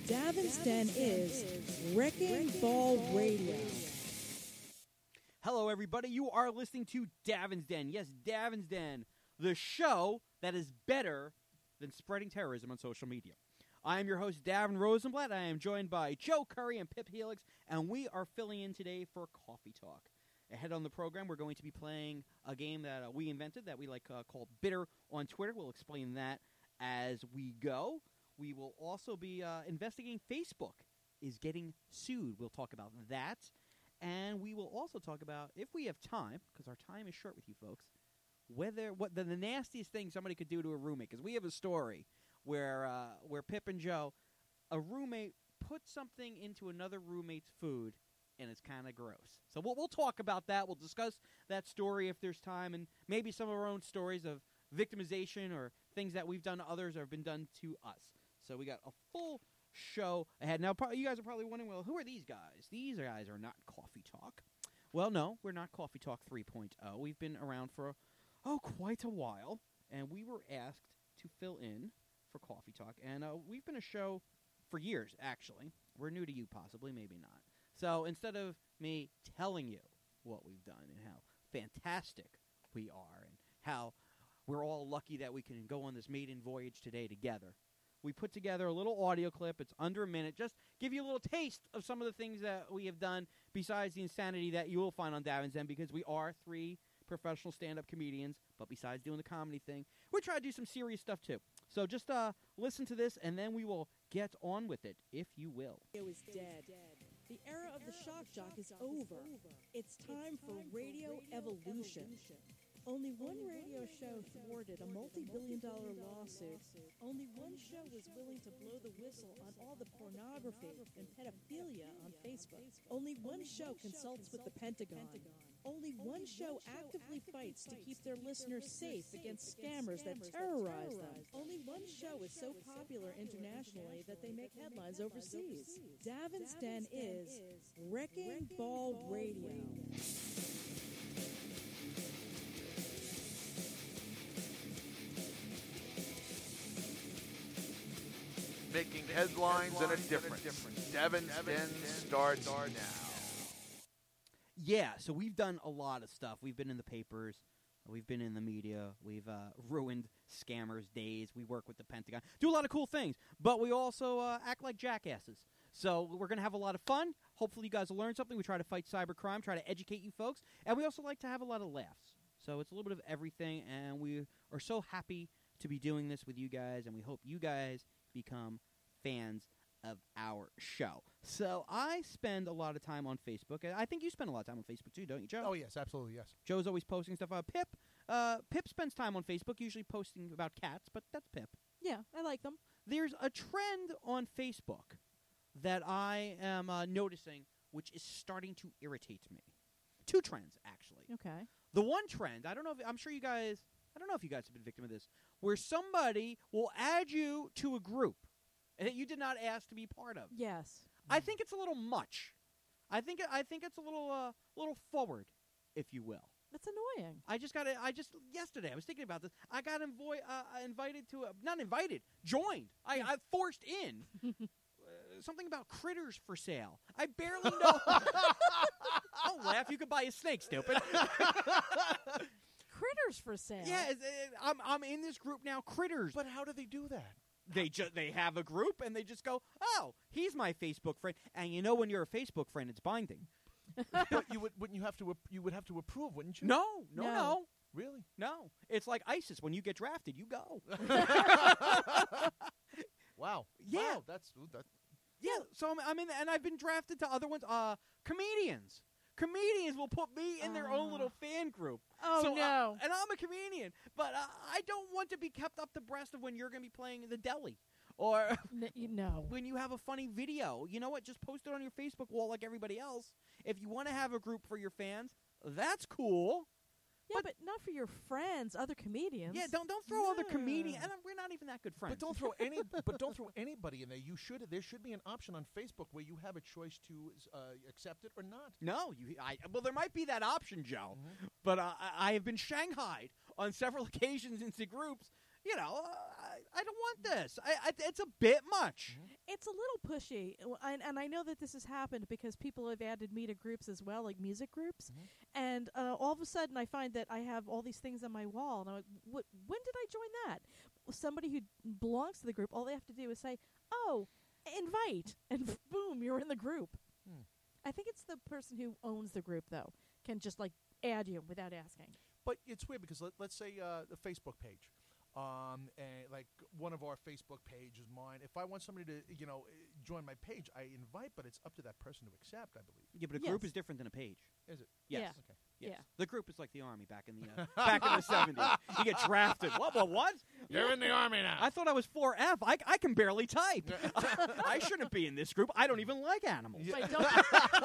Davin's Den is Wrecking Ball Radio. Hello, everybody. You are listening to Davin's Den. Yes, Davin's Den, the show that is better than spreading terrorism on social media. I am your host, Davin Rosenblatt. I am joined by Joe Curry and Pip Helix, and we are filling in today for Coffee Talk. Ahead on the program, we're going to be playing a game that we invented that we like called Bitter on Twitter. We'll explain that as we go. We will also be investigating Facebook is getting sued. We'll talk about that. And we will also talk about, if we have time, because our time is short with you folks, what the nastiest thing somebody could do to a roommate. Because we have a story where Pip and Joe, a roommate put something into another roommate's food, and it's kind of gross. So we'll talk about that. We'll discuss that story if there's time, and maybe some of our own stories of victimization or things that we've done to others or have been done to us. So we got a full show ahead. Now, you guys are probably wondering, well, who are these guys? These guys are not Coffee Talk. Well, no, we're not Coffee Talk 3.0. We've been around for, quite a while, and we were asked to fill in for Coffee Talk. And we've been a show for years, actually. We're new to you, possibly, maybe not. So instead of me telling you what we've done and how fantastic we are and how we're all lucky that we can go on this maiden voyage today together, we put together a little audio clip. It's under a minute. Just give you a little taste of some of the things that we have done besides the insanity that you will find on Davin's Den, because we are three professional stand-up comedians. But besides doing the comedy thing, we try to do some serious stuff too. So just listen to this, and then we will get on with it, if you will. It was dead. The era of the shock jock is over. It's time for radio evolution. Only one radio show thwarted a multi-billion-dollar lawsuit. Only one show was willing to blow the whistle on all the pornography and pedophilia on Facebook. Only one show consults with the Pentagon. Only one show actively fights to keep their listeners safe against scammers that terrorize them. Only one show is so popular internationally that they make headlines overseas. Davin's Den is Wrecking Ball Radio. Making headlines and a difference. Davin's Den starts now. Yeah, so we've done a lot of stuff. We've been in the papers. We've been in the media. We've ruined scammers' days. We work with the Pentagon. Do a lot of cool things. But we also act like jackasses. So we're going to have a lot of fun. Hopefully you guys will learn something. We try to fight cybercrime, try to educate you folks. And we also like to have a lot of laughs. So it's a little bit of everything. And we are so happy to be doing this with you guys. And we hope you guys become fans of our show. So I spend a lot of time on Facebook. I think you spend a lot of time on Facebook too, don't you, Joe? Oh, yes, absolutely, yes. Joe's always posting stuff. Pip spends time on Facebook, usually posting about cats, but that's Pip. Yeah, I like them. There's a trend on Facebook that I am noticing, which is starting to irritate me. Two trends, actually. Okay. The one trend, I don't know if you guys have been victim of this, where somebody will add you to a group that you did not ask to be part of. Yes. I think it's a little much. I think it's a little forward, if you will. That's annoying. Yesterday I was thinking about this. I got invited to joined. I forced in. Something about critters for sale. I barely know. Don't laugh. You could buy a snake, stupid. Critters for sale. Yeah, I'm in this group now. Critters. But how do they do that? They have a group and they just go, oh, he's my Facebook friend. And you know when you're a Facebook friend, it's binding. But you would have to approve, wouldn't you? No. Really? No. It's like ISIS. When you get drafted, you go. Wow. Yeah. Wow, that's. Yeah. So I'm in, and I've been drafted to other ones. Comedians. Comedians will put me in their own little fan group. Oh, so, no. And I'm a comedian, but I don't want to be kept up abreast of when you're going to be playing in the deli. Or when you have a funny video. You know what? Just post it on your Facebook wall like everybody else. If you want to have a group for your fans, that's cool. Yeah, but not for your friends, other comedians. Yeah, don't throw other comedians. And we're not even that good friends. But don't throw anybody in there. There should be an option on Facebook where you have a choice to accept it or not. No, well, there might be that option, Joe. Mm-hmm. But I have been shanghaied on several occasions into groups. you know, I don't want this. It's a bit much. It's a little pushy, and I know that this has happened because people have added me to groups as well, like music groups, and all of a sudden I find that I have all these things on my wall, and I'm like, when did I join that? Somebody who belongs to the group, all they have to do is say, oh, invite, and boom, you're in the group. I think it's the person who owns the group, though, can just, like, add you without asking. But it's weird because let's say the Facebook page. And like one of our Facebook pages, mine. If I want somebody to, join my page, I invite, but it's up to that person to accept, I believe. Yeah, but a group is different than a page. Is it? Yes. Yeah. Okay. Yes. Yeah. The group is like the army back in the 70s. You get drafted. What? You're in the army now. I thought I was 4F. I can barely type. I shouldn't be in this group. I don't even like animals. Yeah. Wait, don't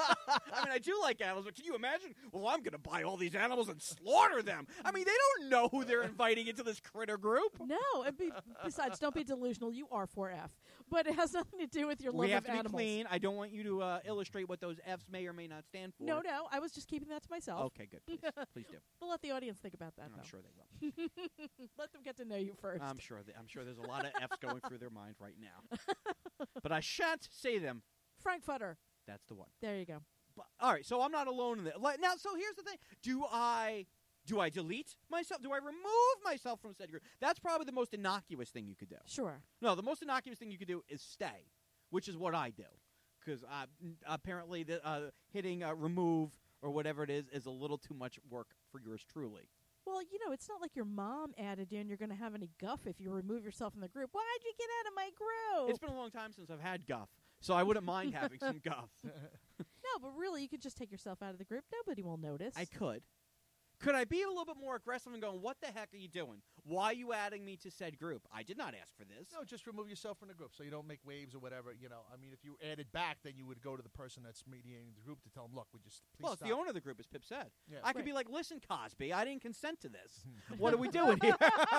I mean, I do like animals, but can you imagine? Well, I'm going to buy all these animals and slaughter them. I mean, they don't know who they're inviting into this critter group. No, besides, don't be delusional. You are 4F. But it has nothing to do with your love We have of to be animals. clean. I don't want you to illustrate what those Fs may or may not stand for. No, I was just keeping that to myself. Okay, good. Please do. We'll let the audience think about that, I'm though. sure they will. Let them get to know you first. I'm sure there's a lot of Fs going through their mind right now. But I shan't say them. Frankfurter. That's the one. There you go. But, all right, so I'm not alone in this. Now, so here's the thing. Do I delete myself? Do I remove myself from said group? That's probably the most innocuous thing you could do. Sure. No, the most innocuous thing you could do is stay, which is what I do. Because apparently hitting remove or whatever it is a little too much work for yours truly. Well, it's not like your mom added you and you're going to have any guff if you remove yourself from the group. Why'd you get out of my group? It's been a long time since I've had guff, so I wouldn't mind having some guff. No, but really, you could just take yourself out of the group. Nobody will notice. I could. Could I be a little bit more aggressive and going, what the heck are you doing? Why are you adding me to said group? I did not ask for this. No, just remove yourself from the group so you don't make waves or whatever. I mean, if you added back, then you would go to the person that's mediating the group to tell them, look, please Well, stop. it's the owner of the group, as Pip said. Yeah. I could Right. be like, listen, Cosby, I didn't consent to this. What are we doing here?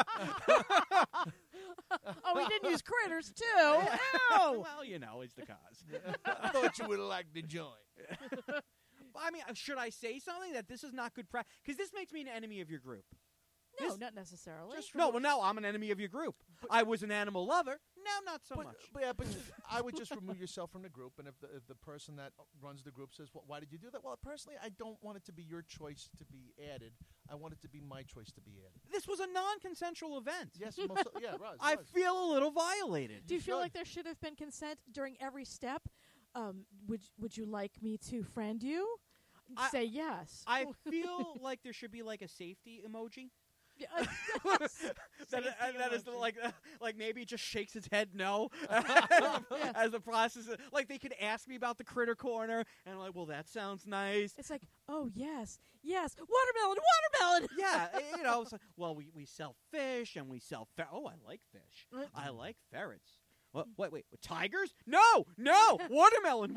Oh, we didn't use critters, too. Ow! Well, it's the cause. I thought you would have liked to join. I mean, should I say something that this is not good practice? Because this makes me an enemy of your group. No, This- not necessarily. No, now I'm an enemy of your group. I was an animal lover. Now, not so much. But I would just remove yourself from the group, and if the person that runs the group says, well, why did you do that? Well, personally, I don't want it to be your choice to be added. I want it to be my choice to be added. This was a non-consensual event. Yes, yeah, Roz. I feel a little violated. Do you feel should. like there should have been consent during every step? Would you like me to friend you? Say yes. I feel like there should be like a safety emoji. Safety that is emoji. like maybe it just shakes its head no as the process. Like they could ask me about the critter corner, and I'm like, well, that sounds nice. It's like, oh yes, watermelon. Yeah, it's like, well, we sell fish and we sell oh, I like fish. I like ferrets. What? Wait, tigers? No, watermelon.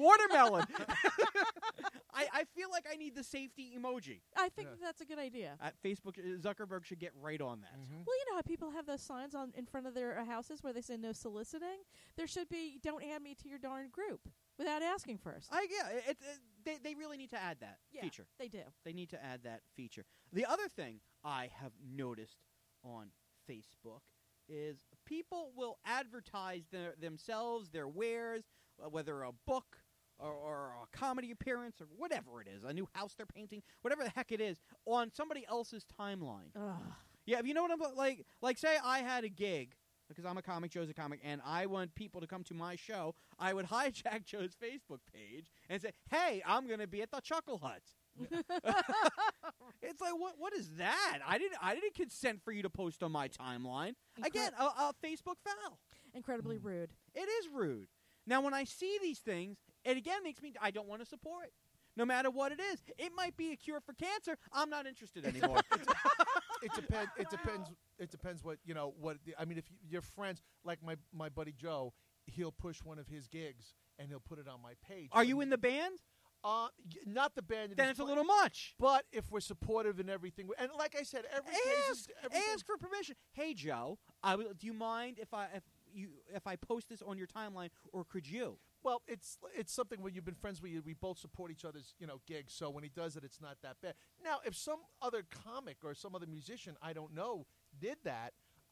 I feel like I need the safety emoji. I think that's a good idea. Facebook, Zuckerberg should get right on that. Mm-hmm. Well, you know how people have those signs in front of their houses where they say no soliciting? There should be, don't add me to your darn group without asking first. They really need to add that feature. They do. They need to add that feature. The other thing I have noticed on Facebook is people will advertise themselves, their wares, whether a book or a comedy appearance or whatever it is, a new house they're painting, whatever the heck it is, on somebody else's timeline. Ugh. Yeah, you know what I'm like? Like, say I had a gig, because I'm a comic, Joe's a comic, and I want people to come to my show, I would hijack Joe's Facebook page and say, hey, I'm going to be at the Chuckle Hut. It's like, what is that? I didn't consent for you to post on my timeline. Again, a Facebook foul. Incredibly rude. It is rude. Now, when I see these things, it again makes me, I don't want to support it. No matter what it is. It might be a cure for cancer. I'm not interested anymore. It depends. It depends what I mean, if you're friends, like my buddy Joe, he'll push one of his gigs and he'll put it on my page. Are you in the band? Not the band. Then it's a little much. But if we're supportive and everything, and like I said, Ask for permission. Hey, Joe, do you mind if I post this on your timeline, or could you? Well, it's something where you've been friends with. We both support each other's gigs. So when he does it, it's not that bad. Now, if some other comic or some other musician I don't know did that,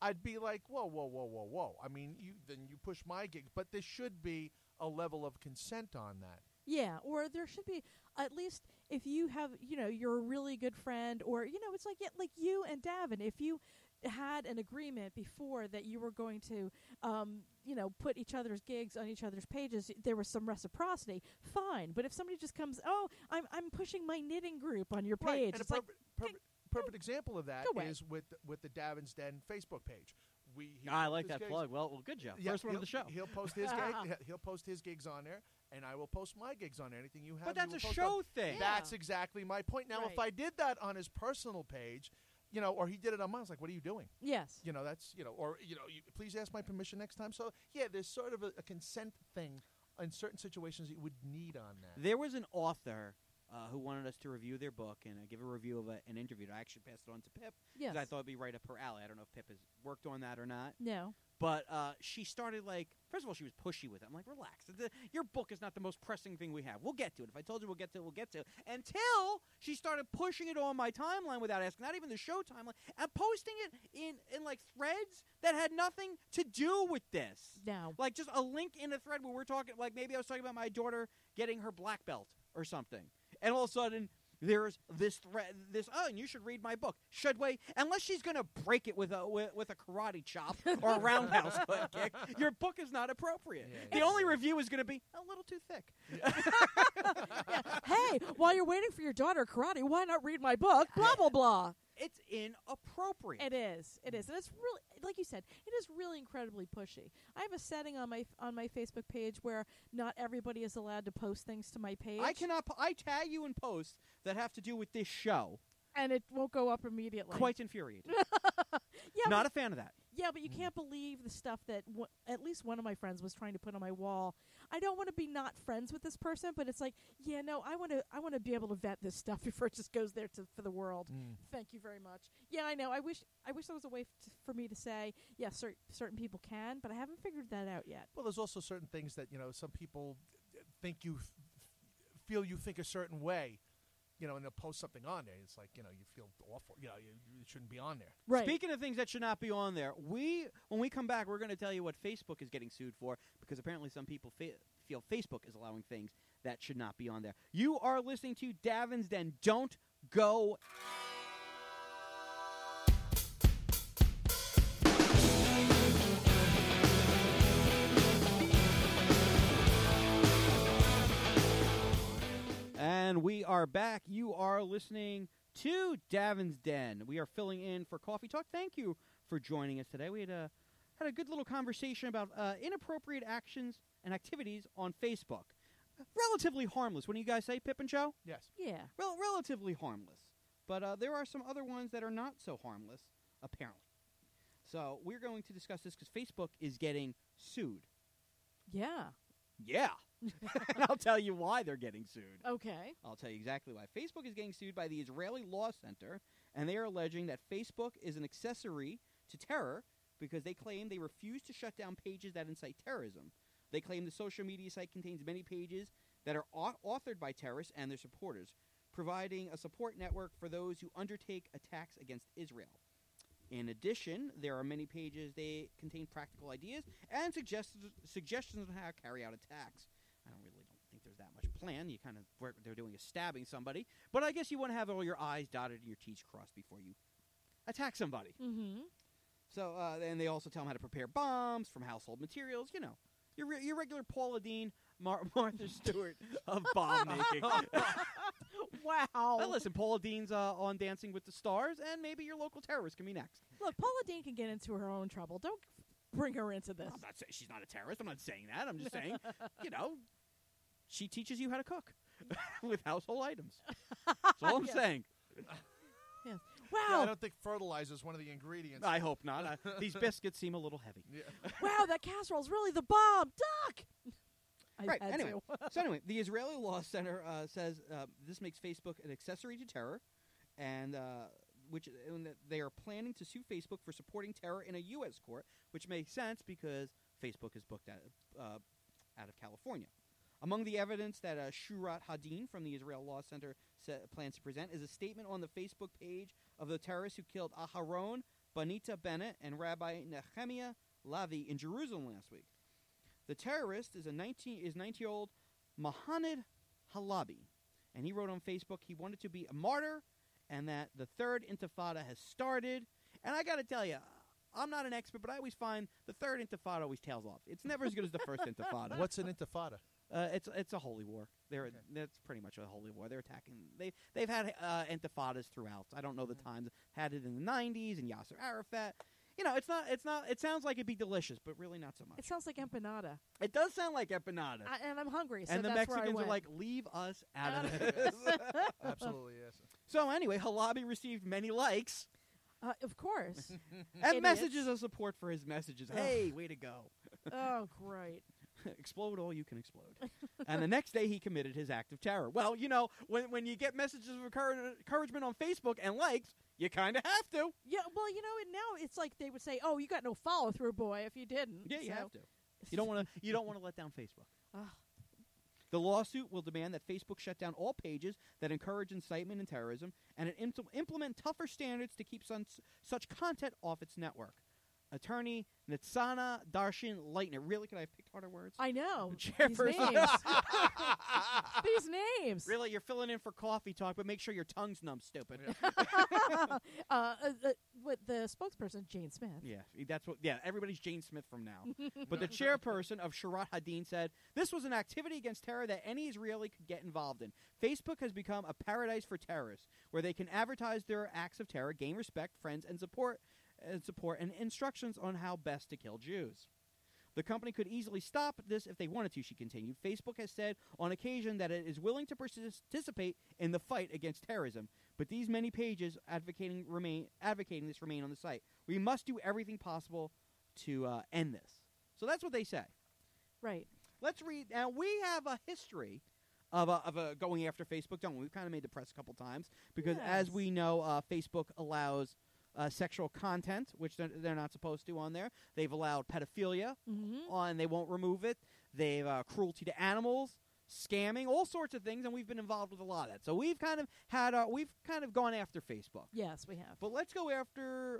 I'd be like, whoa, whoa, whoa, whoa, whoa. I mean, you push my gig, but there should be a level of consent on that. Yeah, or there should be, at least if you have, you're a really good friend, or, it's like you and Davin, if you had an agreement before that you were going to, put each other's gigs on each other's pages, there was some reciprocity, fine. But if somebody just comes, I'm pushing my knitting group on your page. Right. And it's perfect example of that Go away. is with the Davin's Den Facebook page. I like that plug. Well, good job. Yeah, First one of the show. He'll post his gig. He'll post his gigs on there, and I will post my gigs on there. Anything you have. But that's you a will post show on. thing. Yeah. That's exactly my point. Now, if Right. I did that on his personal page, or he did it on mine, I was like, what are you doing? Yes. That's or please ask my permission next time. So yeah, there's sort of a consent thing in certain situations that you would need on that. There was an author who wanted us to review their book and give a review of an interview. I actually passed it on to Pip Yes. because I thought it'd be right up her alley. I don't know if Pip has worked on that or not. No. But she started first of all, she was pushy with it. I'm like, relax. Your book is not the most pressing thing we have. We'll get to it. If I told you we'll get to it, we'll get to it. Until she started pushing it on my timeline without asking, not even the show timeline, and posting it in threads that had nothing to do with this. No. Like just a link in a thread where we're talking, maybe I was talking about my daughter getting her black belt or something. And all of a sudden, there's this thread. And you should read my book. Should we? Unless she's going to break it with a karate chop or a roundhouse kick, your book is not appropriate. Yeah, the only review is going to be a little too thick. Yeah. Hey, while you're waiting for your daughter karate, why not read my book? Blah, blah, blah. It's inappropriate. It is. And it's really, like you said, it is really incredibly pushy. I have a setting on my Facebook page where not everybody is allowed to post things to my page. I cannot. I tag you in posts that have to do with this show. And it won't go up immediately. Quite infuriating. Yeah, Not a fan of that. Yeah, but you can't believe the stuff that at least one of my friends was trying to put on my wall. I don't want to be not friends with this person, but it's like, I want to be able to vet this stuff before it just goes there for the world. Thank you very much. Yeah, I know. I wish there was a way for me to say, yes, certain people can, but I haven't figured that out yet. Well, there's also certain things that some people think feel you think a certain way. And they'll post something on there. It's like, you feel awful. You shouldn't be on there. Right. Speaking of things that should not be on there, when we come back, we're going to tell you what Facebook is getting sued for, because apparently some people feel Facebook is allowing things that should not be on there. You are listening to Davin's Den. Don't go. And we are back. You are listening to Davin's Den. We are filling in for Coffee Talk. Thank you for joining us today. We had a good little conversation about inappropriate actions and activities on Facebook. Relatively harmless. What do you guys say, Pip and Joe? Yes. Yeah. Relatively harmless. But there are some other ones that are not so harmless, apparently. So we're going to discuss this because Facebook is getting sued. Yeah. Yeah. And I'll tell you why they're getting sued. Okay. I'll tell you exactly why. Facebook is getting sued by the Israeli Law Center, and they are alleging that Facebook is an accessory to terror because they claim they refuse to shut down pages that incite terrorism. They claim the social media site contains many pages that are authored by terrorists and their supporters, providing a support network for those who undertake attacks against Israel. In addition, there are many pages that contain practical ideas and suggestions on how to carry out attacks. I don't think there's that much plan. What they're doing is stabbing somebody. But I guess you want to have all your I's dotted and your T's crossed before you attack somebody. Mm-hmm. So, and they also tell them how to prepare bombs from household materials. Your regular Paula Deen, Martha Stewart of bomb making. Wow. Now listen, Paula Deen's on Dancing with the Stars, and maybe your local terrorist can be next. Look, Paula Deen can get into her own trouble. Don't bring her into this. I'm not saying she's not a terrorist. I'm not saying that. I'm just saying, she teaches you how to cook with household items. That's all I'm saying. Yes. Yeah, Wow. I don't think fertilizer is one of the ingredients. I hope not. These biscuits seem a little heavy. Yeah. Wow, that casserole's really the bomb. Duck! I Right, had anyway. to. So anyway, the Israeli Law Center says this makes Facebook an accessory to terror, and that they are planning to sue Facebook for supporting terror in a U.S. court, which makes sense because Facebook is booked out of California. Among the evidence that Shurat Hadin from the Israel Law Center plans to present is a statement on the Facebook page of the terrorist who killed Aharon Bonita Bennett and Rabbi Nehemiah Lavi in Jerusalem last week. The terrorist is 19-year-old Mohanad Halabi, and he wrote on Facebook he wanted to be a martyr and that the third intifada has started. And I got to tell you, I'm not an expert, but I always find the third intifada always tails off. It's never as good as the first intifada. What's an intifada? It's a holy war. That's pretty much a holy war. They're attacking. They've had intifadas throughout. I don't know the times. Had it in the 90s and Yasser Arafat. You know, it's not. It sounds like it'd be delicious, but really not so much. It sounds like empanada. It does sound like empanada. And I'm hungry, so and the that's Mexicans where I are went. like, leave us out of this. Absolutely, yes. So anyway, Halabi received many likes Of course. and Idiots. messages of support for his messages. Hey, way to go. Oh, great. Explode all you can explode. And the next day he committed his act of terror. Well, you know, when you get messages of encouragement on Facebook and likes, you kind of have to. Yeah, well, you know, and now it's like they would say, "Oh, you got no follow through, boy, if you didn't." Yeah, you So- have to. You don't want to. You don't want to let down Facebook. Ugh. The lawsuit will demand that Facebook shut down all pages that encourage incitement and terrorism, and it implement tougher standards to keep such content off its network. Attorney Nitsana Darshan Leitner. Really? Could I have picked harder words? I know. These Chairperson. names. These names. Really, you're filling in for coffee talk, but make sure your tongue's numb, stupid. With the spokesperson, Jane Smith. Yeah, that's what. Yeah, everybody's Jane Smith from now. But the chairperson of Sharat Hadin said this was an activity against terror that any Israeli could get involved in. Facebook has become a paradise for terrorists, where they can advertise their acts of terror, gain respect, friends, and support, and instructions on how best to kill Jews. The company could easily stop this if they wanted to, she continued. Facebook has said on occasion that it is willing to participate in the fight against terrorism, but these many pages advocating this remain on the site. We must do everything possible to end this. So that's what they say. Right. Let's read. Now, we have a history of going after Facebook, don't we? We've kind of made the press a couple times because, as Yes. we know, Facebook allows sexual content, which they're not supposed to on there. They've allowed pedophilia on, they won't remove it. They've cruelty to animals, scamming, all sorts of things, and we've been involved with a lot of that. So we've kind of gone after Facebook. Yes, we have. But let's go after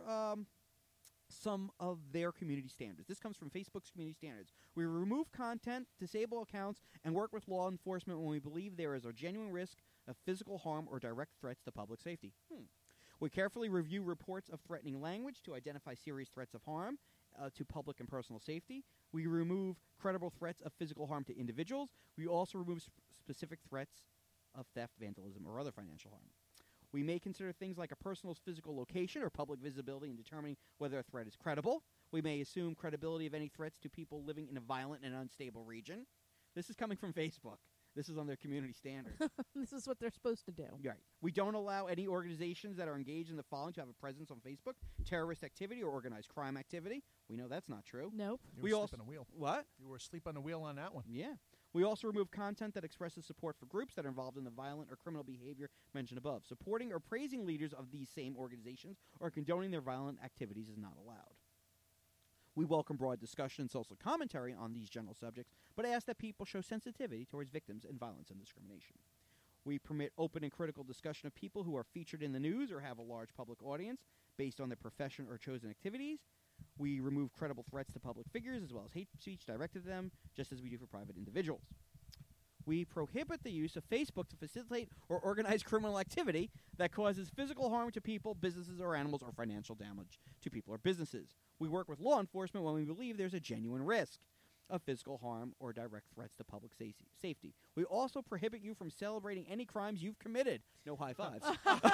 some of their community standards. This comes from Facebook's community standards. We remove content, disable accounts, and work with law enforcement when we believe there is a genuine risk of physical harm or direct threats to public safety. We carefully review reports of threatening language to identify serious threats of harm to public and personal safety. We remove credible threats of physical harm to individuals. We also remove specific threats of theft, vandalism, or other financial harm. We may consider things like a person's physical location or public visibility in determining whether a threat is credible. We may assume credibility of any threats to people living in a violent and unstable region. This is coming from Facebook. This is on their community standards. This is what they're supposed to do. Right. We don't allow any organizations that are engaged in the following to have a presence on Facebook: terrorist activity or organized crime activity. We know that's not true. Nope. You We were also asleep on the wheel. What? You were asleep on the wheel on that one. Yeah. We also remove content that expresses support for groups that are involved in the violent or criminal behavior mentioned above. Supporting or praising leaders of these same organizations or condoning their violent activities is not allowed. We welcome broad discussion and social commentary on these general subjects, but ask that people show sensitivity towards victims in violence and discrimination. We permit open and critical discussion of people who are featured in the news or have a large public audience based on their profession or chosen activities. We remove credible threats to public figures as well as hate speech directed to them, just as we do for private individuals. We prohibit the use of Facebook to facilitate or organize criminal activity that causes physical harm to people, businesses, or animals, or financial damage to people or businesses. We work with law enforcement when we believe there's a genuine risk of physical harm or direct threats to public safety. We also prohibit you from celebrating any crimes you've committed. No high fives.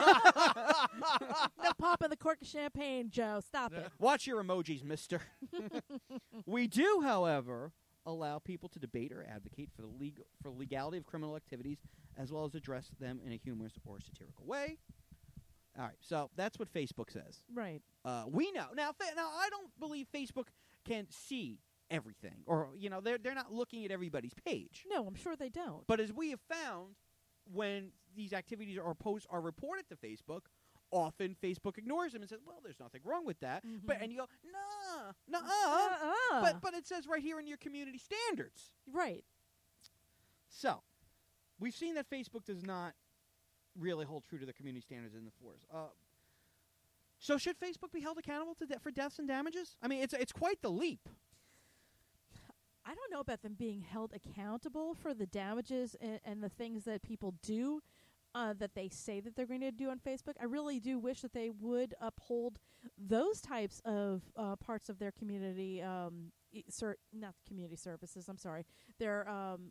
No popping the cork of champagne, Joe. Stop it. Watch your emojis, mister. We do, however, allow people to debate or advocate for the legality of criminal activities as well as address them in a humorous or satirical way. All right, so that's what Facebook says. Right. We know. Now, I don't believe Facebook can see everything, or, you know, they're not looking at everybody's page. No, I'm sure they don't. But as we have found, when these activities or posts are reported to Facebook, often Facebook ignores them and says, well, there's nothing wrong with that. But and you go, nah. But it says right here in your community standards. Right. So, we've seen that Facebook does not really hold true to the community standards in the force. So should Facebook be held accountable for deaths and damages? I mean, it's quite the leap. I don't know about them being held accountable for the damages and the things that people do that they say that they're going to do on Facebook. I really do wish that they would uphold those types of parts of their community, not community services, I'm sorry, their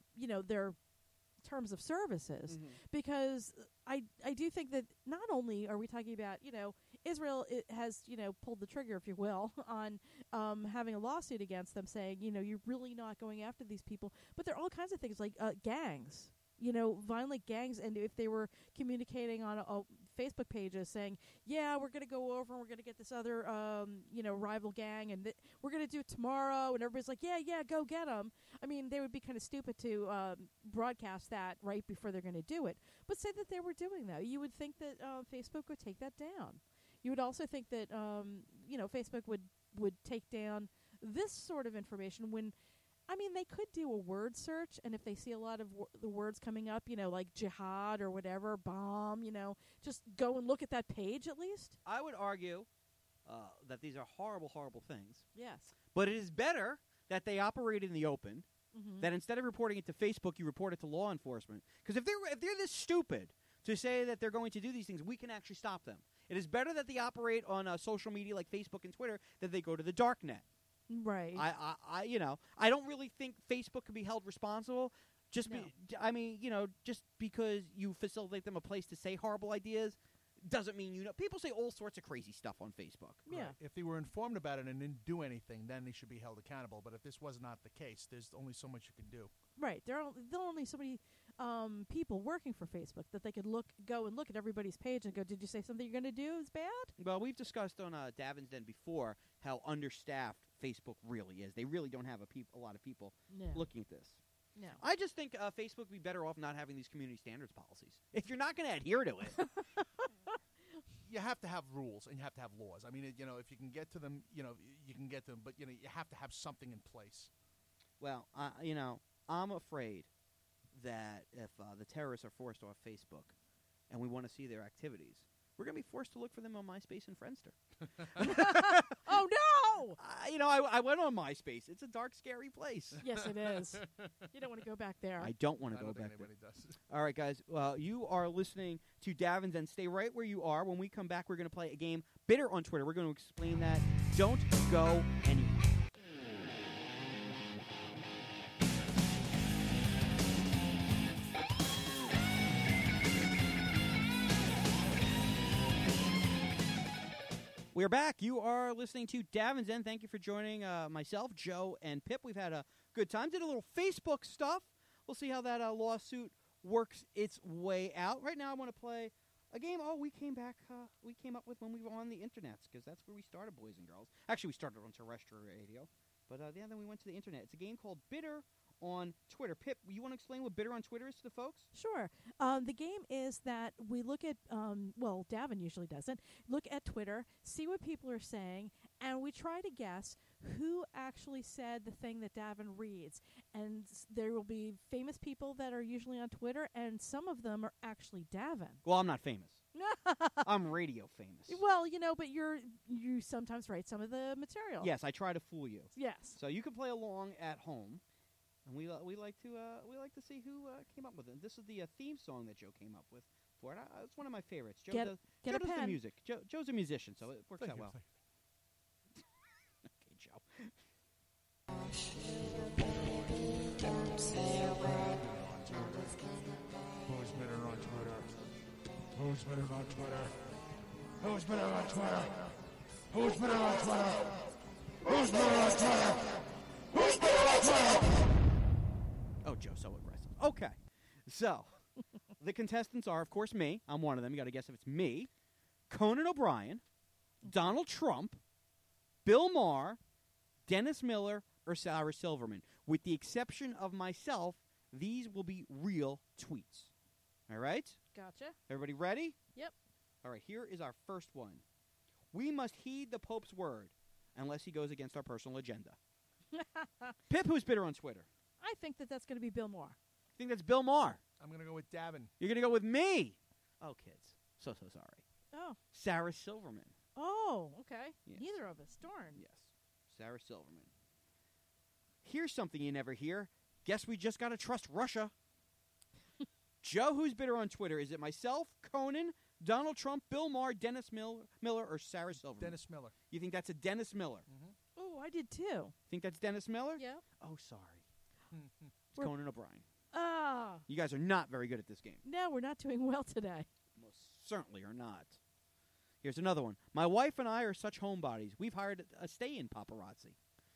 terms of services, because I do think that not only are we talking about, Israel has, pulled the trigger, if you will, on having a lawsuit against them saying, you're really not going after these people, but there are all kinds of things like gangs, violent gangs, and if they were communicating on a Facebook pages saying, yeah, we're going to go over and we're going to get this other, rival gang, and we're going to do it tomorrow, and everybody's like, yeah, go get them. I mean, they would be kind of stupid to broadcast that right before they're going to do it. But say that they were doing that. You would think that Facebook would take that down. You would also think that, Facebook would take down this sort of information when, I mean, they could do a word search, and if they see a lot of the words coming up, like jihad or whatever, bomb, just go and look at that page at least. I would argue that these are horrible, horrible things. Yes. But it is better that they operate in the open, that instead of reporting it to Facebook, you report it to law enforcement. Because if they're this stupid to say that they're going to do these things, we can actually stop them. It is better that they operate on social media like Facebook and Twitter than they go to the dark net. Right. I don't really think Facebook can be held responsible. Just because you facilitate them a place to say horrible ideas doesn't mean people say all sorts of crazy stuff on Facebook. Yeah. Right. If they were informed about it and didn't do anything, then they should be held accountable. But if this was not the case, there's only so much you can do. Right. There are only so many people working for Facebook that they could go and look at everybody's page and go, did you say something you're going to do is bad? Well, we've discussed on Davin's Den before how understaffed Facebook really is. They really don't have a lot of people looking at this. No. I just think Facebook would be better off not having these community standards policies. If you're not going to adhere to it. You have to have rules and you have to have laws. I mean, if you can get to them, you can get to them, but, you have to have something in place. Well, I'm afraid that if the terrorists are forced off Facebook and we want to see their activities, we're going to be forced to look for them on MySpace and Friendster. Oh, no! I went on MySpace. It's a dark, scary place. Yes, it is. You don't want to go back there. I don't want to go back there. Does. All right, guys. Well, you are listening to Davin's Den. Stay right where you are. When we come back, we're going to play a game, Bitter on Twitter. We're going to explain that. Don't go anywhere. We're back. You are listening to Davin's Den. Thank you for joining myself, Joe, and Pip. We've had a good time. Did a little Facebook stuff. We'll see how that lawsuit works its way out. Right now, I want to play a game. We came up with when we were on the internet, because that's where we started, boys and girls. Actually, we started on terrestrial radio, but then we went to the internet. It's a game called Bitter on Twitter. Pip, you want to explain what Bitter on Twitter is to the folks? Sure. The game is that we look at, Davin usually doesn't, look at Twitter, see what people are saying, and we try to guess who actually said the thing that Davin reads. And there will be famous people that are usually on Twitter, and some of them are actually Davin. Well, I'm not famous. I'm radio famous. Well, but you sometimes write some of the material. Yes, I try to fool you. Yes. So you can play along at home. And we like to see who came up with it. This is the theme song that Joe came up with for it. It's one of my favorites. Joe does the music. Joe's a musician, so it works out well. Okay, Joe. Who's bitter on Twitter? Who's bitter on Twitter? Who's bitter on Twitter? Who's bitter on Twitter? Who's bitter on Twitter? Who's bitter on Twitter? Oh, Joe, so aggressive. Okay. So, the contestants are, of course, me. I'm one of them. You got to guess if it's me, Conan O'Brien, Donald Trump, Bill Maher, Dennis Miller, or Sarah Silverman. With the exception of myself, these will be real tweets. All right? Gotcha. Everybody ready? Yep. All right, here is our first one. We must heed the Pope's word unless he goes against our personal agenda. Pip, who's bitter on Twitter? I think that's going to be Bill Maher. You think that's Bill Maher? I'm going to go with Davin. You're going to go with me? Oh, kids. So sorry. Oh. Sarah Silverman. Oh, okay. Yes. Neither of us. Darn. Yes, Sarah Silverman. Here's something you never hear. Guess we just got to trust Russia. Joe, who's bitter on Twitter? Is it myself, Conan, Donald Trump, Bill Maher, Dennis Miller, or Sarah Silverman? Dennis Miller. You think that's a Dennis Miller? Oh, I did too. Think that's Dennis Miller? Yeah. Oh, sorry. It's We're- Conan O'Brien. Ah. You guys are not very good at this game. No, we're not doing well today. Most certainly are not. Here's another one. My wife and I are such homebodies. We've hired a stay-in paparazzi.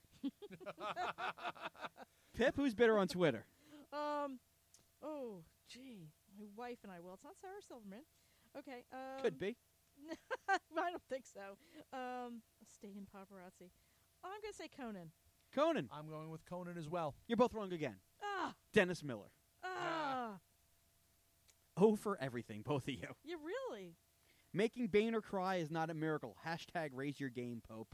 Pip, who's bitter on Twitter? Oh, gee. My wife and I. Well, it's not Sarah Silverman. Okay. Could be. I don't think so. A stay-in paparazzi. I'm going to say Conan. Conan. I'm going with Conan as well. You're both wrong again. Ah. Dennis Miller. Ah. Oh, for everything, both of you. You really? Making Boehner cry is not a miracle. Hashtag raise your game, Pope.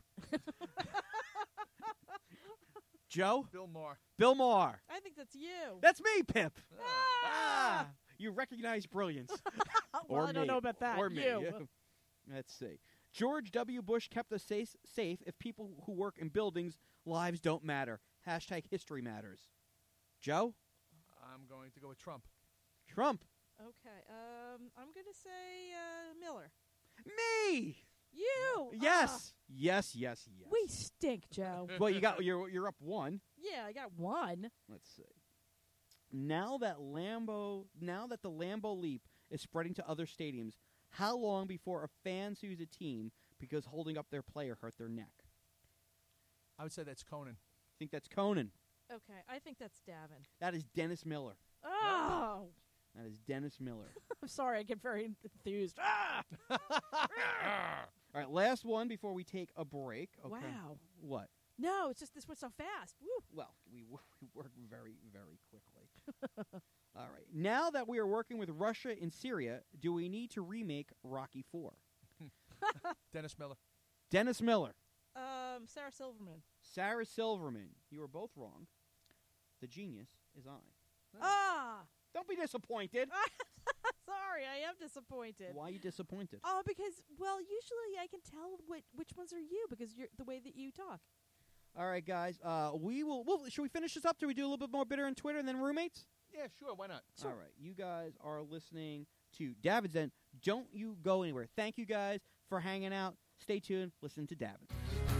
Joe? Bill Maher. Bill Maher. I think that's you. That's me, Pip. Ah. You recognize brilliance. Well, I don't me. know about that. Or me. You. Let's see. George W. Bush kept us safe if people who work in buildings' lives don't matter. Hashtag history matters. Joe? I'm going to go with Trump. Trump. Okay. I'm going to say Miller. Me. You. Yes. Yes. We stink, Joe. Well, you're up one. Yeah, I got one. Let's see. Now that the Lambeau Leap is spreading to other stadiums, how long before a fan sues a team because holding up their player hurt their neck? I would say that's Conan. Think that's Conan. Okay, I think that's Davin. That is Dennis Miller. Oh. That is Dennis Miller. I'm sorry, I get very enthused. Ah! All right, last one before we take a break. Okay. Wow. What? No, it's just this went so fast. Woo. Well, we work very, very quickly. All right. Now that we are working with Russia in Syria, do we need to remake Rocky IV? Dennis Miller. Dennis Miller. Sarah Silverman. Sarah Silverman. You are both wrong. The genius is I. Ah! Don't be disappointed. Sorry, I am disappointed. Why are you disappointed? Oh, because, well, usually I can tell which ones are you because you're the way that you talk. All right, guys. Should we finish this up? Do we do a little bit more bitter on Twitter and then roommates? Yeah, sure. Why not? All right. You guys are listening to Davin's Den. Don't you go anywhere. Thank you guys for hanging out. Stay tuned. Listen to Davin.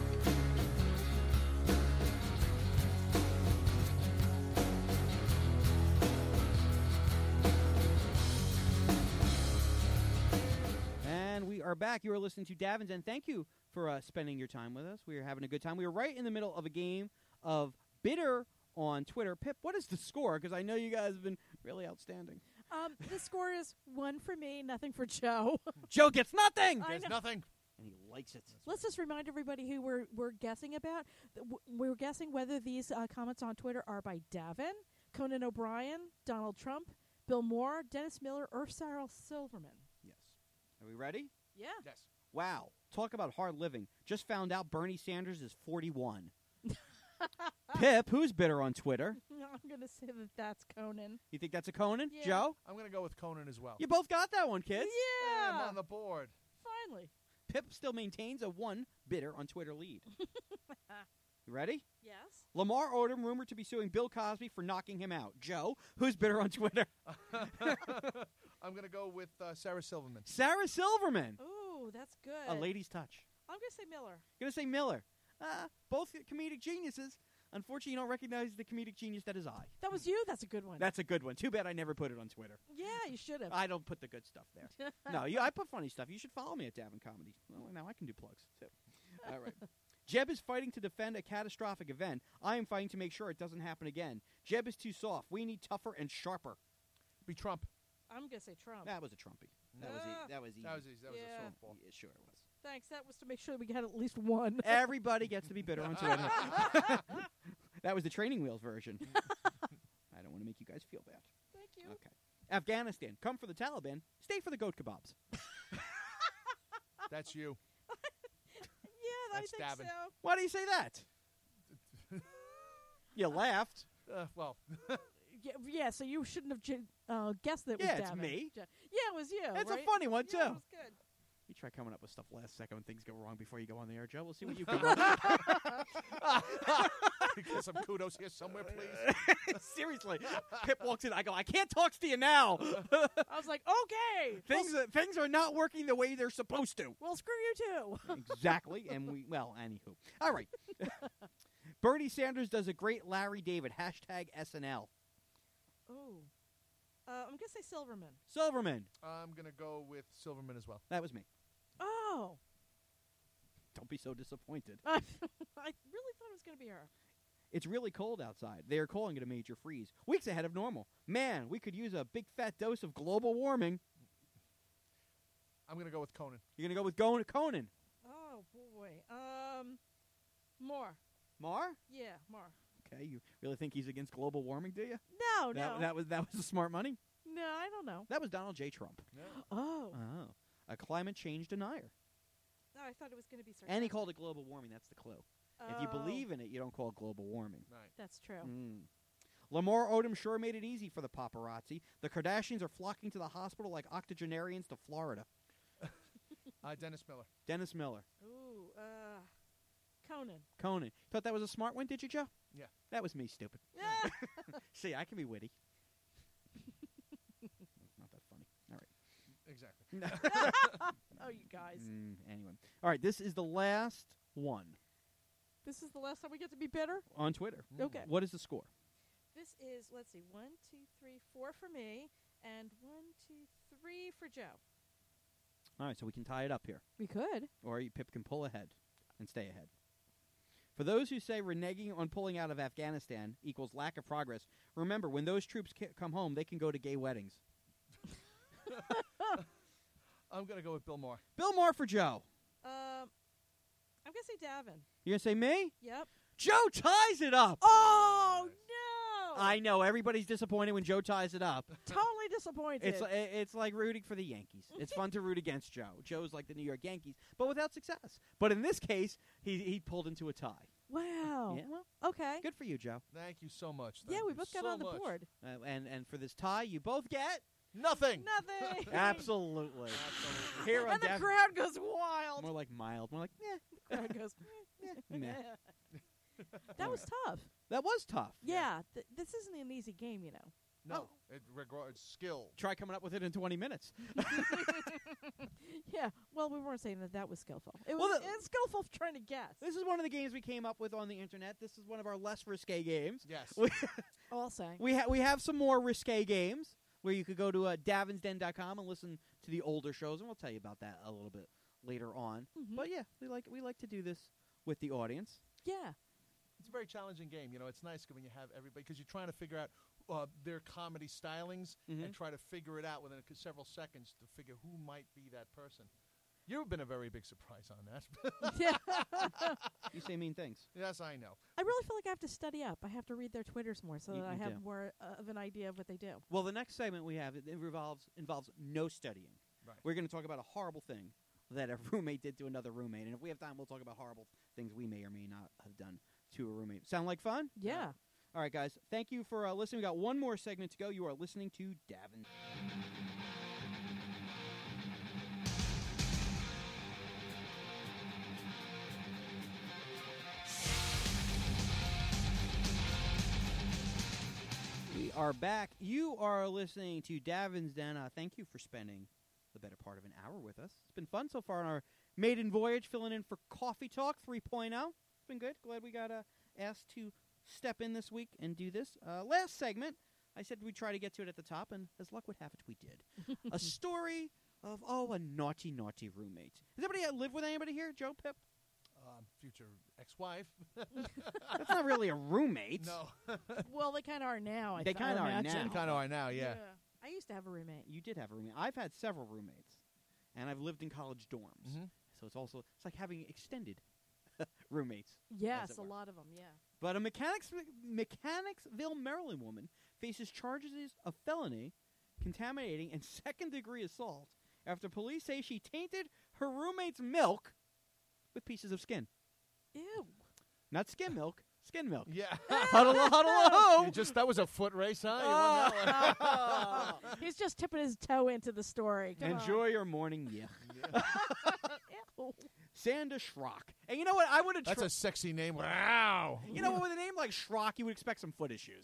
And we are back. You are listening to Davin's Den. Thank you for spending your time with us. We are having a good time. We are right in the middle of a game of bitter on Twitter. Pip, what is the score? Because I know you guys have been really outstanding. The score is 1 for me, nothing for Joe. Joe gets nothing. I There's know. nothing. And he likes it. Let's just remind everybody who we're guessing about. We're guessing whether these comments on Twitter are by Davin, Conan O'Brien, Donald Trump, Bill Maher, Dennis Miller, or Sarah Silverman. Yes. Are we ready? Yeah. Yes. Wow. Talk about hard living. Just found out Bernie Sanders is 41. Pip, who's bitter on Twitter? I'm going to say that that's Conan. You think that's a Conan? Yeah. Joe? I'm going to go with Conan as well. You both got that one, kids. Hey, I'm Yeah. on the board. Finally. Pip still maintains a 1 bitter on Twitter lead. You ready? Yes. Lamar Odom rumored to be suing Bill Cosby for knocking him out. Joe, who's bitter on Twitter? I'm going to go with Sarah Silverman. Sarah Silverman. Ooh, that's good. A lady's touch. I'm going to say Miller. Gonna say Miller. Both comedic geniuses. Unfortunately, you don't recognize the comedic genius that is I. That was you. That's a good one. That's a good one. Too bad I never put it on Twitter. Yeah, you should have. I don't put the good stuff there. No, I put funny stuff. You should follow me at Davin Comedy. Well, now I can do plugs, too. All right. Jeb is fighting to defend a catastrophic event. I am fighting to make sure it doesn't happen again. Jeb is too soft. We need tougher and sharper. Be Trump. I'm going to say Trump. That was a Trumpy. That was easy. That was easy. That was Yeah. a softball. Yeah, sure it was. Thanks. That was to make sure we got at least one. Everybody gets to be bitter on Twitter. That was the Training Wheels version. I don't want to make you guys feel bad. Thank you. Okay. Afghanistan, come for the Taliban, stay for the goat kebabs. That's you. Yeah, That's I think Davin. so. Why do you say that? You laughed. Well, Yeah, so you shouldn't have guessed that it was Yeah, it's Davin. me. Yeah, it was you. It's right? a funny one, too. Yeah, it was good. You try coming up with stuff last second when things go wrong before you go on the air, Joe. We'll see what you come up with. Get some kudos here somewhere, please. Seriously. Pip walks in. I go, I can't talk to you now. I was like, okay. Things are not working the way they're supposed to. Well, screw you too. Exactly. And anywho. All right. Bernie Sanders does a great Larry David. Hashtag SNL. Oh. I'm going to say Silverman. Silverman. I'm going to go with Silverman as well. That was me. Oh. Don't be so disappointed. I really thought it was going to be her. It's really cold outside. They are calling it a major freeze. Weeks ahead of normal. Man, we could use a big fat dose of global warming. I'm going to go with Conan. You're going to go with Conan. Oh, boy. More. Mar? Yeah, more. Okay, you really think he's against global warming, do you? No, no. That was a smart money. No, I don't know. That was Donald J. Trump. Yeah. Oh. Oh. A climate change denier. No, I thought it was going to be sarcastic. And he called it global warming. That's the clue. If you believe in it, you don't call it global warming. Right. That's true. Lamar Odom sure made it easy for the paparazzi. The Kardashians are flocking to the hospital like octogenarians to Florida. Dennis Miller. Dennis Miller. Ooh, Conan. Conan. Thought that was a smart one, did you, Joe? Yeah. That was me, stupid. See, I can be witty. Not that funny. All right. Exactly. Oh, you guys. Anyway. All right, this is the last one This is the last time we get to be bitter? on Twitter. Okay. What is the score? This is, let's see, 1, 2, 3, 4 for me, and 1, 2, 3 for Joe. All right, so we can tie it up here. We could. Or Pip can pull ahead and stay ahead. For those who say reneging on pulling out of Afghanistan equals lack of progress, remember, when those troops come home, they can go to gay weddings. I'm going to go with Bill Maher. Bill Maher for Joe. I'm going to say Davin. You're going to say me? Yep. Joe ties it up. Oh, Nice. no! I know. Everybody's disappointed when Joe ties it up. Totally disappointed. It's like rooting for the Yankees. It's fun to root against Joe. Joe's like the New York Yankees, but without success. But in this case, he pulled into a tie. Wow. Yeah, well, Okay. good for you, Joe. Thank you so much. Yeah, Thank we you both got so on the much. board. And for this tie, you both get Nothing. Nothing. absolutely. Absolutely. Here on And the Dav- crowd goes wild. more like mild, more like The crowd goes, meh. That was tough. That was tough. Yeah. This isn't an easy game, you know. No. It regards skill. Try coming up with it in 20 minutes. Yeah. Well, we weren't saying that was skillful. It Well, was it's skillful trying to guess. This is one of the games we came up with on the internet. This is one of our less risque games. Yes. All saying. We have some more risque games where you could go to davinsden.com and listen to the older shows, and we'll tell you about that a little bit later on. Mhm. But yeah, we like to do this with the audience. Yeah. It's a very challenging game. You know, it's nice when you have everybody because you're trying to figure out their comedy stylings and try to figure it out within several seconds to figure who might be that person. You've been a very big surprise on that. Yeah. You say mean things. Yes, I know. I really feel like I have to study up. I have to read their Twitters more so You- that I you have do. more of an idea of what they do. Well, the next segment we have it involves no studying. Right. We're going to talk about a horrible thing that a roommate did to another roommate, and if we have time, we'll talk about horrible things we may or may not have done to a roommate. Sound like fun? Yeah. All right, guys. Thank you for listening. We got one more segment to go. You are listening to Davin. We are back. You are listening to Davin's Den. Thank you for spending the better part of an hour with us. It's been fun so far on our maiden voyage, filling in for Coffee Talk 3.0. It's been good. Glad we got asked to step in this week and do this. Last segment, I said we'd try to get to it at the top, and as luck would have it, we did. A story of, a naughty, naughty roommate. Does anybody live with anybody here? Joe, Pip? Future ex-wife. That's not really a roommate. No. Well, they kind of are now. They kinda are imagine. now. Kind of are now, yeah. I used to have a roommate. You did have a roommate. I've had several roommates, and I've lived in college dorms. Mhm. So it's like having extended roommates. Yes, it a were. lot of them, yeah. But a Mechanicsville, Maryland woman faces charges of felony, contaminating, and second-degree assault after police say she tainted her roommate's milk with pieces of skin. Ew. Not skim milk, Skin milk. Yeah. Huddle, huddle, You just that was a foot race, huh? You won that one. He's just tipping his toe into the story. Come on. Enjoy your morning, yeah. Ew. Sandra Schrock. And you know what? I would have. That's a sexy name. Wow. You know what? With a name like Schrock, you would expect some foot issues.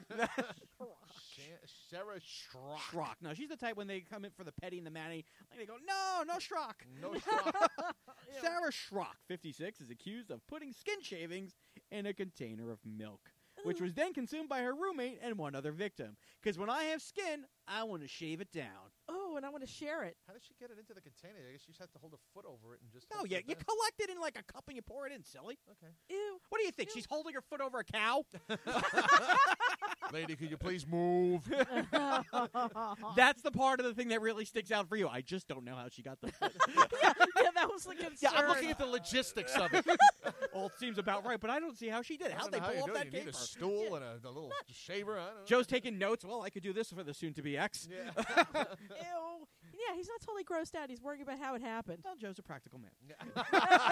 Sarah Schrock. Schrock. No, she's the type when they come in for the petty and the manny, like they go, no Schrock. No Schrock. Sarah Schrock, 56, is accused of putting skin shavings in a container of milk, which was then consumed by her roommate and one other victim. Because when I have skin, I want to shave it down. Oh, and I want to share it. How did she get it into the container? I guess you just have to hold a foot over it and just. No, yeah, you collect it in like a cup and you pour it in, silly. Okay. Ew. What do you think? She's holding her foot over a cow? Lady, could you please move? That's the part of the thing that really sticks out for you. I just don't know how she got the foot. Yeah, that was the concern. Yeah, I'm looking at the logistics of it. Well, it seems about right, but I don't see how she did it. How'd they pull off that You caper? need a stool and a little shaver. I don't know. Joe's taking notes. Well, I could do this for the soon-to-be ex. Yeah. Ew. Yeah, he's not totally grossed out. He's worrying about how it happened. Well, Joe's a practical man.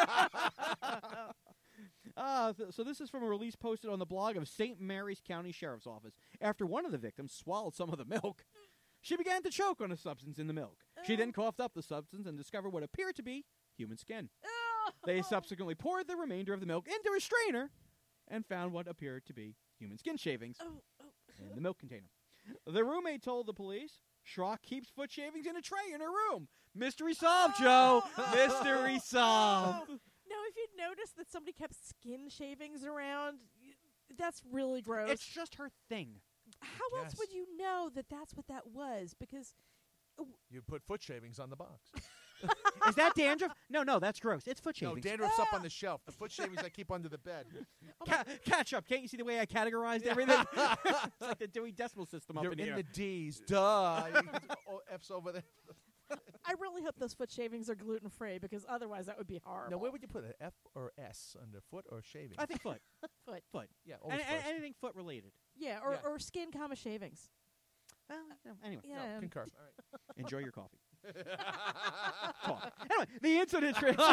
So this is from a release posted on the blog of St. Mary's County Sheriff's Office. After one of the victims swallowed some of the milk, she began to choke on a substance in the milk. She then coughed up the substance and discovered what appeared to be human skin. They subsequently poured the remainder of the milk into a strainer and found what appeared to be human skin shavings in the milk container. The roommate told the police, Schrock keeps foot shavings in a tray in her room. Mystery solved, Joe. Mystery solved. Now, if you'd noticed that somebody kept skin shavings around, that's really gross. It's just her thing. How else Yes. would you know that that's what that was? Because You put foot shavings on the box. Is that dandruff? No, that's gross. It's foot No, shavings. dandruff's up on the shelf. The foot shavings I keep under the bed. Catch up. Can't you see the way I categorized everything? It's like the Dewey Decimal System up You're in in here. the D's. Duh. F's over there. I really hope those foot shavings are gluten-free, because otherwise that would be horrible. Now, where would you put it? F or S under foot or shaving? I think foot. Foot. Yeah, always first. Anything foot related. Yeah, Yeah. or skin, shavings. Well, anyway, Yeah. No, concur. All right. enjoy your coffee. Talk. Anyway, the incident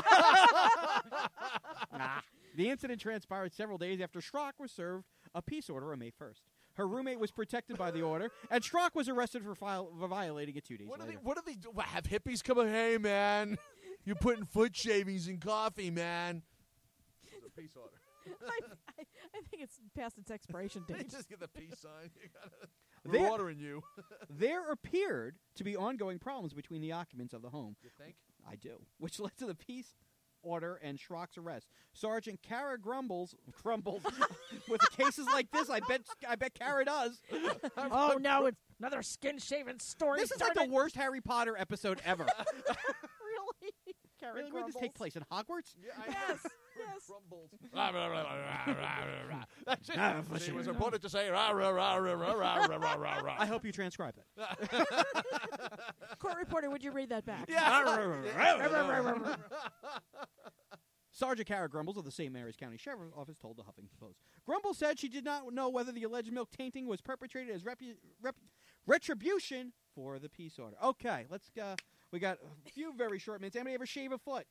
the incident transpired several days after Schrock was served a peace order on May 1st. Her roommate was protected by the order, and Schrock was arrested for violating it 2 days later. What do they do? Have hippies come up? Hey, man, you're putting foot shavings in coffee, man. It's a peace order. I think it's past its expiration You date. just get the peace sign. There- We're ordering you. There appeared to be ongoing problems between the occupants of the home. You think? I do. Which led to the peace order and Schrock's arrest. Sergeant Kara crumbles with cases like this. I bet Kara does. Oh no, it's another skin-shaving story. This is like the worst Harry Potter episode ever. Really? Carrie Really, where did this take place? In Hogwarts? Yeah, Yes, yes. Crumbles. That's it. She was reported to say rah, rah, rah, rah, rah, rah, rah, rah, rah. I hope you transcribe that. Court reporter, would you read that back? Sergeant Kara Grumbles of the St. Mary's County Sheriff's Office told the Huffington Post. Grumbles said she did not know whether the alleged milk tainting was perpetrated as retribution for the peace order. Okay, let's go. We got a few very short minutes. Anybody ever shave a foot?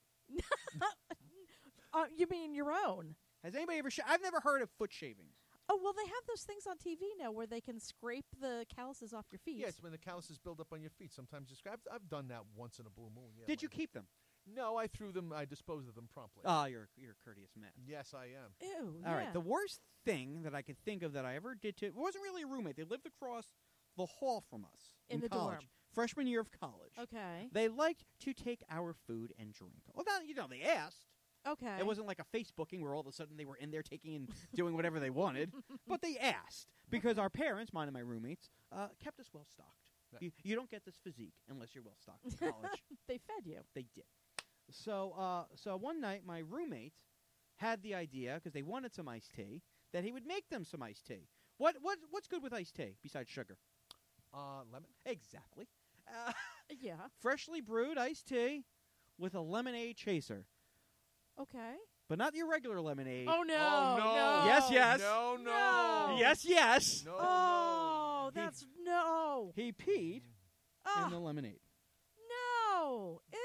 You mean your own? Has anybody ever I've never heard of foot shavings. Oh, well, they have those things on TV now where they can scrape the calluses off your feet. Yes, when the calluses build up on your feet. Sometimes you scrap. I've done that once in a blue moon. Yeah, Did you when- keep them? No, I threw them. I disposed of them promptly. Oh, you're a courteous man. Yes, I am. Ew, All yeah. right. The worst thing that I could think of that I ever did to it wasn't really a roommate. They lived across the hall from us In the college. dorm. Freshman year of college. Okay. They liked to take our food and drink. Well, they asked. Okay. It wasn't like a Facebooking where all of a sudden they were in there taking and doing whatever they wanted. But they asked because our parents, mine and my roommates, kept us well stocked. Right. You don't get this physique unless you're well stocked in college. They fed you. They did. So one night my roommate had the idea, because they wanted some iced tea, that he would make them some iced tea. What's good with iced tea besides sugar? Lemon. Exactly. Yeah. Freshly brewed iced tea with a lemonade chaser. Okay. But not your regular lemonade. Oh, no. Oh, no. Yes, yes. No, no. No. Yes, yes. No, Oh, He- that's no. He peed in Ah, the lemonade. no. Ew. And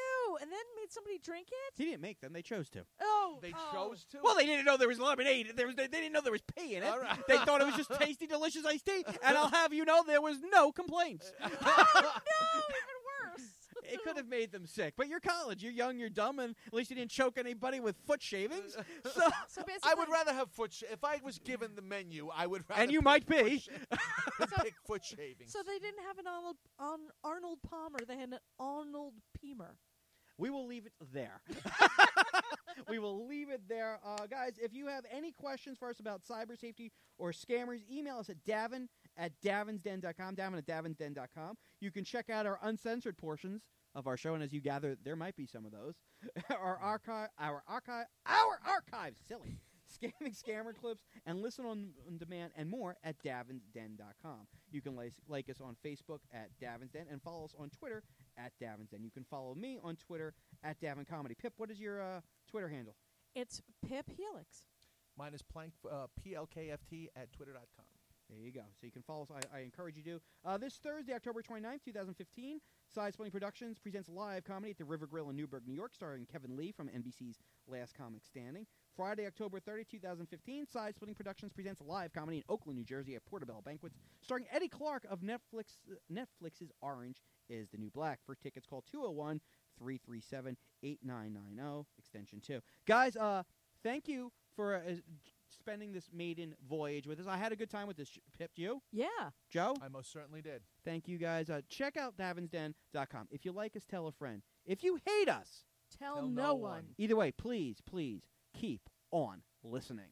and then made somebody drink it? He didn't make them. They chose to. Oh, They chose to. Well, they didn't know there was lemonade. They didn't know there was pee in it. All right. They thought it was just tasty, delicious iced tea. And I'll have you know there was no complaints. no, even worse. It could have made them sick. But you're college. You're young. You're dumb. And at least you didn't choke anybody with foot shavings. So, So basically, I would rather have if I was given the menu, I would rather. and you pick might foot be. pick foot shavings. So they didn't have an Arnold Palmer. They had an Arnold Peemer. We will leave it there. We will leave it there. Guys, if you have any questions for us about cyber safety or scammers, email us at davin@davinsden.com, davin@davinsden.com. You can check out our uncensored portions of our show, and as you gather, there might be some of those. Our archive, silly, scamming scammer clips, and listen on demand and more at davinsden.com. You can like us on Facebook at Davinsden and follow us on Twitter at Davinsden. You can follow me on Twitter at Davin Comedy. Pip, what is your Twitter handle? It's Pip Helix. Mine is Plank PLKFT at twitter.com. There you go. So you can follow us. I encourage you to. This Thursday, October 29th, 2015, Side Splitting Productions presents live comedy at the River Grill in Newburgh, New York, starring Kevin Lee from NBC's Last Comic Standing. Friday, October 30th, 2015, Side Splitting Productions presents live comedy in Oakland, New Jersey at Portobello Banquets, starring Eddie Clark of Netflix's Orange is the New Black. For tickets, call 201-337-8990, extension 2. Guys, thank you for spending this maiden voyage with us. I had a good time with this. Pip, you? Yeah. Joe? I most certainly did. Thank you, guys. Check out davinsden.com. If you like us, tell a friend. If you hate us, Tell Tell no no one. one. either way, please, please keep on listening.